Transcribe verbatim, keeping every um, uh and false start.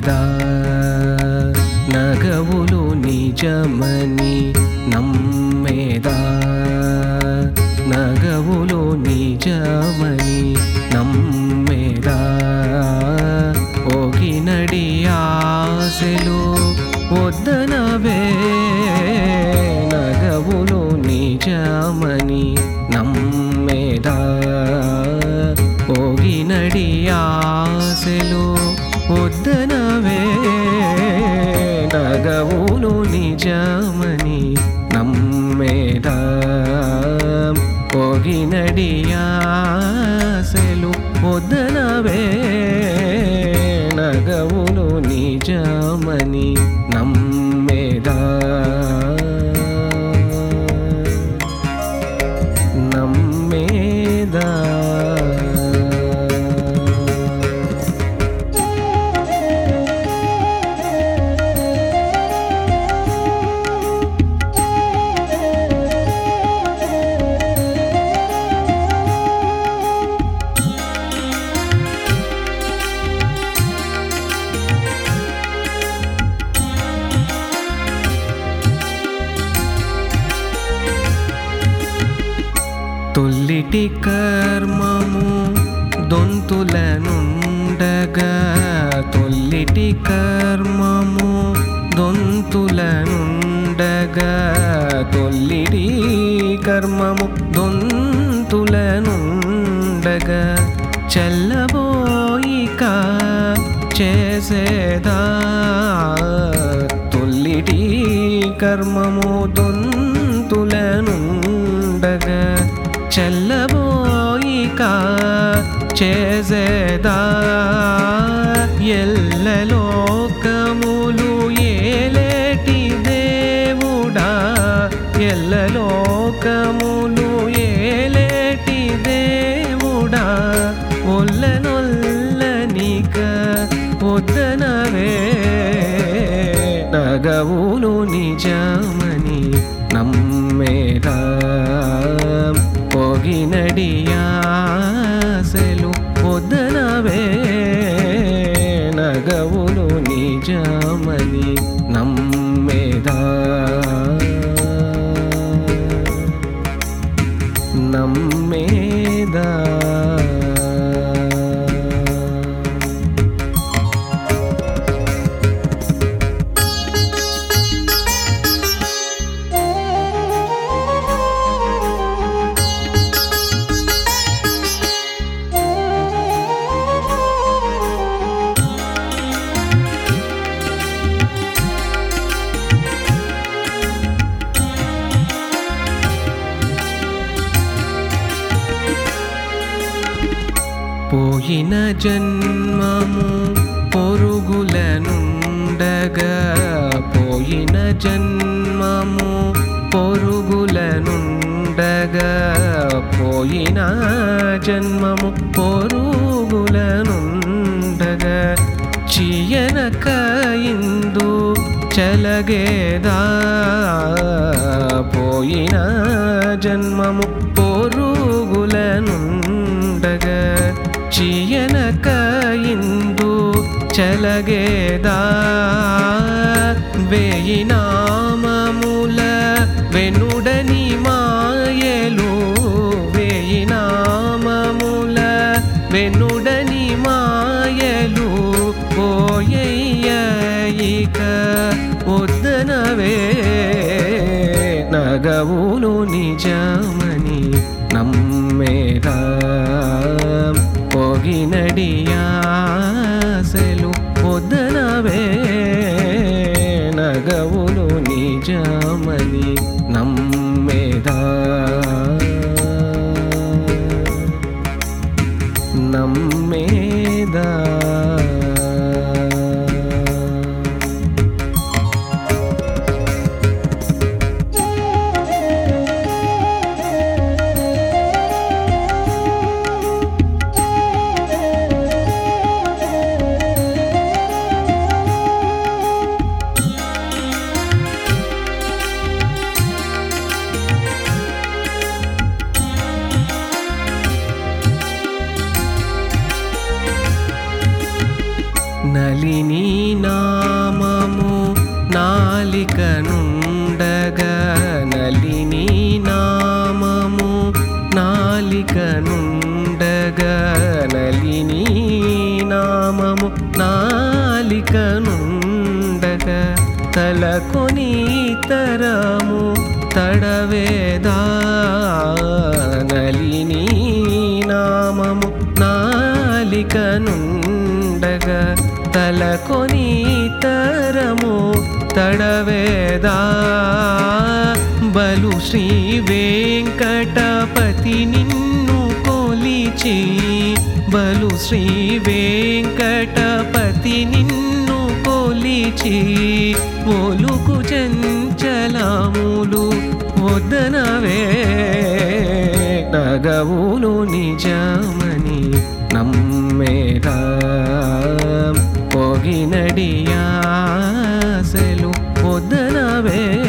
నగవులు నిజమని నమ్మేదా నగవులు నిజమని నమ్మేదా ఓగినడి ఆశలు వద్దనవే నగవులు నిజమని నమ్మేదా ఓగినడి ఆశలు వద్దనవే నగవులు నిజమని నమ్మేదా ఓగినడి ఆశలు వద్దనవే నగవులు నిజమని నమ్మేదా నమ్మేదా తొల్లిటి కర్మము దొంతులనుండగా తొల్లిటి కర్మము దొంతులనుండగా తొల్లిటి కర్మము దొంతులనుండగా చల్లబోయిక చేసేదా తొల్లిటి కర్మము దొంతులనుండగా చల్లబోయిక చేసేదా ఎల్లలోకములు ఏలేటి దేవుడా ఎల్లలోకములు ఏలేటి దేవుడా ఒల్లనొల్లనిక వద్దనవే నగవులు నిజమని నమ్మేదా పోగినడి ఆశలు వద్దనవే నగవులు నిజమని నమ్మేదా నమ్మేదా పోయిన జన్మము పొరుగులనుండగా పోయిన జన్మము పొరుగులనుండగా పోయిన జన్మము పొరుగులనుండగా చీయనక ఇందు చలగేదా పోయిన జన్మము పొరుగులనుండగా చీయనక ఇందు చలగేదా వేయి నామముల వెనుడని మాయలు వేయి నామముల వెనుడని మాయలు పోయయ్యయిక వద్దనవే నగవులు నిజమని నమ్మేదా పోగినడి ఆశలు వద్దనవే నగవులు నిజమని నమ్మేదా నమ్మేదా నామము నాలిక నుండగా నలిని నామము నాలిక నుండగా నలిని నామము నాలిక నుండగా తలకొని తరము తడవేదా నలిని నామము నాలిక నుండగా తలకొని తరము తడవేదా బలు శ్రీ వెంకటపతి నిన్ను కొలిచి బలు శ్రీ వెంకటపతి నిన్ను కొలిచి ఒలుకు చంచలములు వదనవే నగవులు నిజమని నమ్మేదా పొగినడియాసలు వదనవే